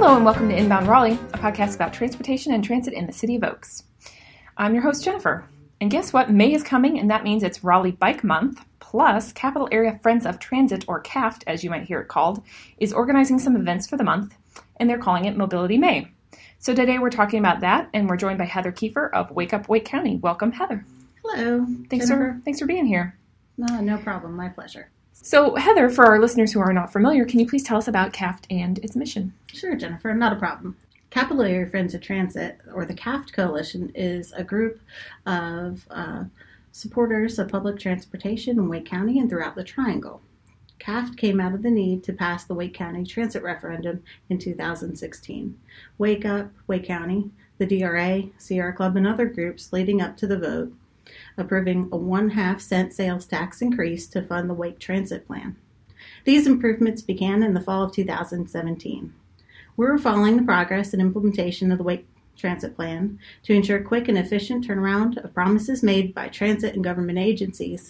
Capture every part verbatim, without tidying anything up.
Hello and welcome to Inbound Raleigh, a podcast about transportation and transit in the City of Oaks. I'm your host, Jennifer. And guess what? May is coming, and that means it's Raleigh Bike Month. Plus, Capital Area Friends of Transit, or C A F T, as you might hear it called, is organizing some events for the month, and they're calling it Mobility May. So today we're talking about that, and we're joined by Heather Kiefer of Wake Up Wake County. Welcome, Heather. Hello. Thanks for, thanks for being here. No, no problem. My pleasure. So, Heather, for our listeners who are not familiar, can you please tell us about C A F T and its mission? Sure, Jennifer. Not a problem. Capital Area Friends of Transit, or the C A F T Coalition, is a group of uh, supporters of public transportation in Wake County and throughout the Triangle. C A F T came out of the need to pass the Wake County Transit Referendum in two thousand sixteen. Wake Up Wake County, the D R A, Sierra Club, and other groups leading up to the vote, approving a one-half cent sales tax increase to fund the Wake Transit Plan. These improvements began in the fall of two thousand seventeen. We're following the progress and implementation of the Wake Transit Plan to ensure quick and efficient turnaround of promises made by transit and government agencies.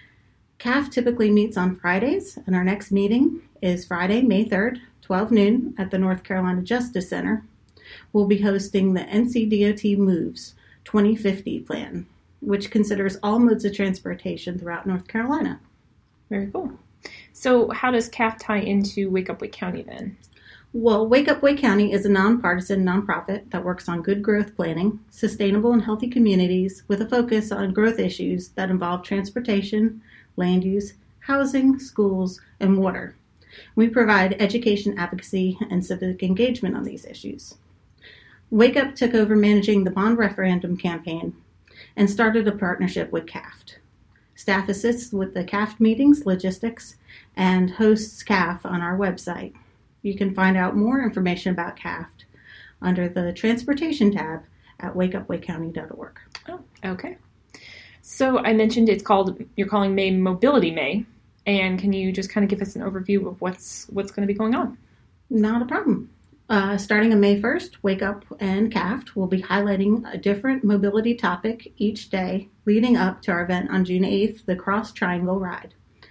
C A F T typically meets on Fridays, and our next meeting is Friday, May third, twelve noon, at the North Carolina Justice Center. We'll be hosting the N C D O T Moves twenty fifty plan, which considers all modes of transportation throughout North Carolina. Very cool. So how does C A F T tie into Wake Up Wake County then? Well, Wake Up Wake County is a nonpartisan nonprofit that works on good growth planning, sustainable and healthy communities with a focus on growth issues that involve transportation, land use, housing, schools, and water. We provide education advocacy and civic engagement on these issues. Wake Up took over managing the bond referendum campaign and started a partnership with C A F T. Staff assists with the C A F T meetings, logistics, and hosts C A F on our website. You can find out more information about C A F T under the Transportation tab at wake up wake county dot org. Oh, okay. So I mentioned it's called, you're calling May Mobility May, and can you just kind of give us an overview of what's what's going to be going on? Not a problem. Uh, starting on May first, Wake Up and C A F T will be highlighting a different mobility topic each day leading up to our event on June eighth, the Cross Triangle Ride.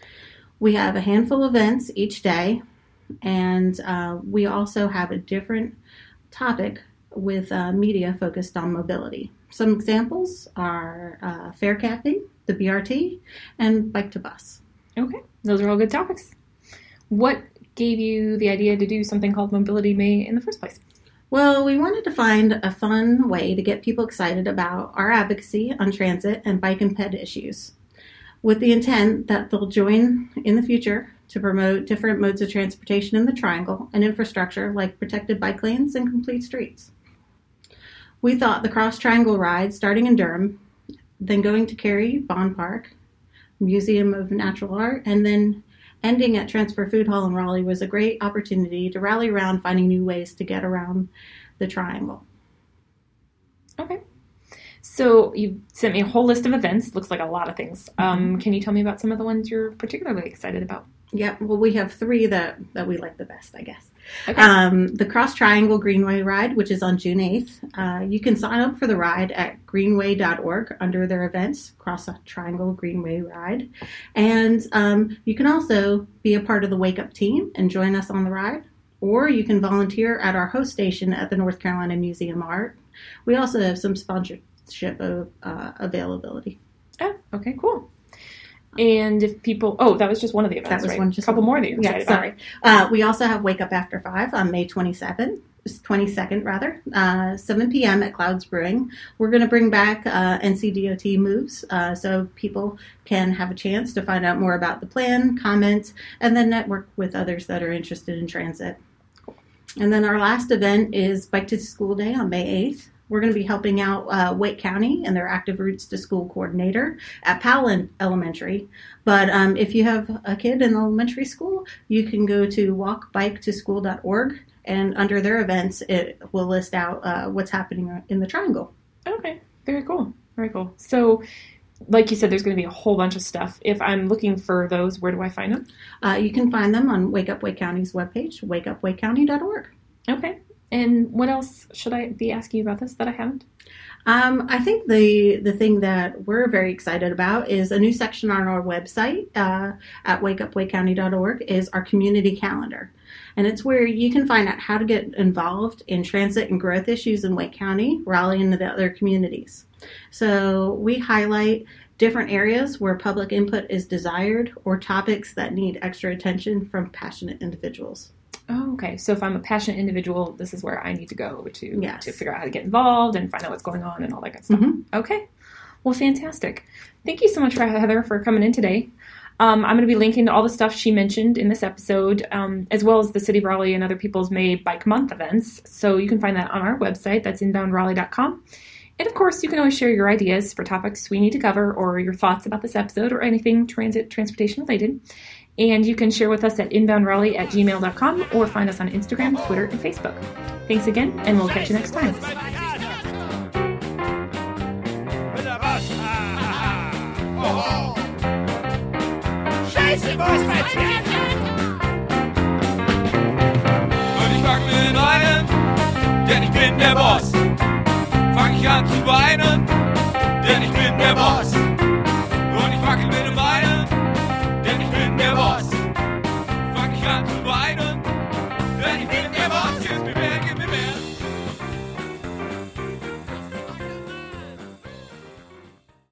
We have a handful of events each day, and uh, we also have a different topic with uh, media focused on mobility. Some examples are uh, fare capping, the B R T, and bike to bus. Okay, those are all good topics. What gave you the idea to do something called Mobility May in the first place? Well, we wanted to find a fun way to get people excited about our advocacy on transit and bike and ped issues, with the intent that they'll join in the future to promote different modes of transportation in the Triangle and infrastructure like protected bike lanes and complete streets. We thought the Cross Triangle Ride, starting in Durham, then going to Cary Bond Park, Museum of Natural Art, and then ending at Transfer Food Hall in Raleigh was a great opportunity to rally around finding new ways to get around the Triangle. Okay. So you sent me a whole list of events. Looks like a lot of things. Um, can you tell me about some of the ones you're particularly excited about? Yeah, well, we have three that, that we like the best, I guess. Okay. Um, the Cross Triangle Greenway Ride, which is on June eighth. Uh, you can sign up for the ride at greenway dot org under their events, Cross Triangle Greenway Ride. And um, you can also be a part of the Wake Up team and join us on the ride. Or you can volunteer at our host station at the North Carolina Museum of Art. We also have some sponsorship of, uh, availability. Oh, okay, cool. And if people, oh, that was just one of the events, That was right? one, just a couple one. more that you're Yeah, excited sorry. about. Uh, we also have Wake Up After five on May twenty-seventh, twenty-second rather, uh, seven p.m. at Clouds Brewing. We're going to bring back uh, N C D O T Moves uh, so people can have a chance to find out more about the plan, comment, and then network with others that are interested in transit. And then our last event is Bike to School Day on May eighth. We're going to be helping out uh, Wake County and their Active Routes to School coordinator at Powell Elementary. But um, if you have a kid in elementary school, you can go to walk bike to school dot org, and under their events, it will list out uh, what's happening in the Triangle. Okay, very cool. Very cool. So, like you said, there's going to be a whole bunch of stuff. If I'm looking for those, where do I find them? Uh, you can find them on Wake Up Wake County's webpage, wake up wake county dot org. Okay. And what else should I be asking you about this that I haven't? Um, I think the the thing that we're very excited about is a new section on our website uh, at wake up wake county dot org is our community calendar. And it's where you can find out how to get involved in transit and growth issues in Wake County, Raleigh, and the other communities. So we highlight different areas where public input is desired or topics that need extra attention from passionate individuals. Oh, okay. So if I'm a passionate individual, this is where I need to go to Yes. to figure out how to get involved and find out what's going on and all that good stuff. Mm-hmm. Okay. Well, fantastic. Thank you so much, for Heather, for coming in today. Um, I'm going to be linking to all the stuff she mentioned in this episode, um, as well as the City of Raleigh and other people's May Bike Month events. So you can find that on our website. That's inbound raleigh dot com. And of course, you can always share your ideas for topics we need to cover or your thoughts about this episode or anything transit transportation related. And you can share with us at inbound raleigh at gmail dot com or find us on Instagram, Twitter, and Facebook. Thanks again, and we'll catch you next time. Scheiße, wo ist mein Pferd? Und ich fang mit einem, denn ich bin der Boss. Fang ich an zu weinen, denn ich bin der Boss. Und ich wackel mit dem Beinen, denn ich bin der Boss. Fang ich an zu weinen.